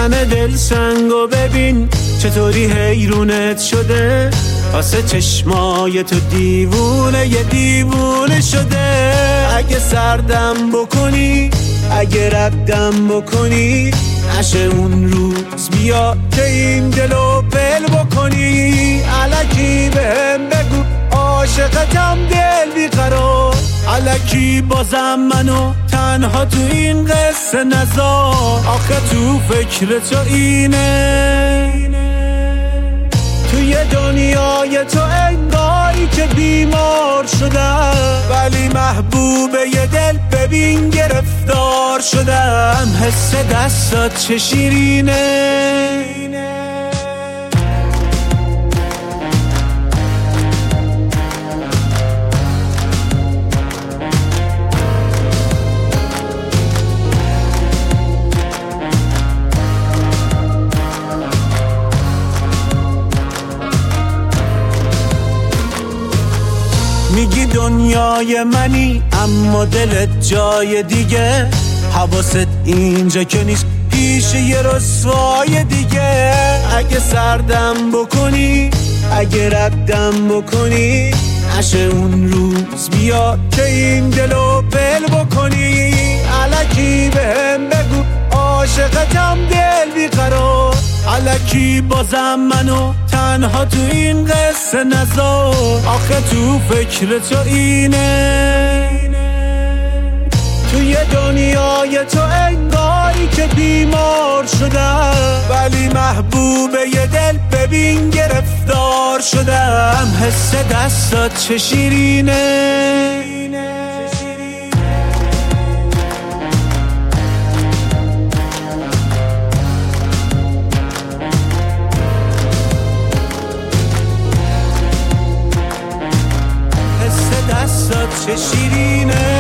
تن دل سنگو ببین چطوری حیرونت شده، واسه چشمای تو دیوونه یه دیوونه شده. اگه سردم بکنی، اگه ردم بکنی، نشه اون روز بیا که این دلو بل بکنی. الکی بهم بگو عاشقتم دل بیقرار، الکی بازم منو تنها تو این قصه نذار. آخه تو فکر تو اینه، توی دنیای تو انگاری که بیمار شدم، ولی محبوب یه دل ببین گرفتار شدم. حس دستات چه شیرینه، میگی دنیای منی اما دلت جای دیگه، حواست اینجا که نیست پیش یه رسوای دیگه. اگه سردم بکنی، اگه ردم بکنی، نشه اون روز بیا که این دلو بل بکنی. الکی بهم بگو عاشقتم دل بیقرار، الکی بازم منو تنها تو این قصه نذار. آخه تو فکر تو اینه، توی دنیای تو انگاری که بیمار شدم، ولی محبوب یه دل ببین گرفتار شدم. حس دستات چه شیرینه، حس دستات چه شیرینه.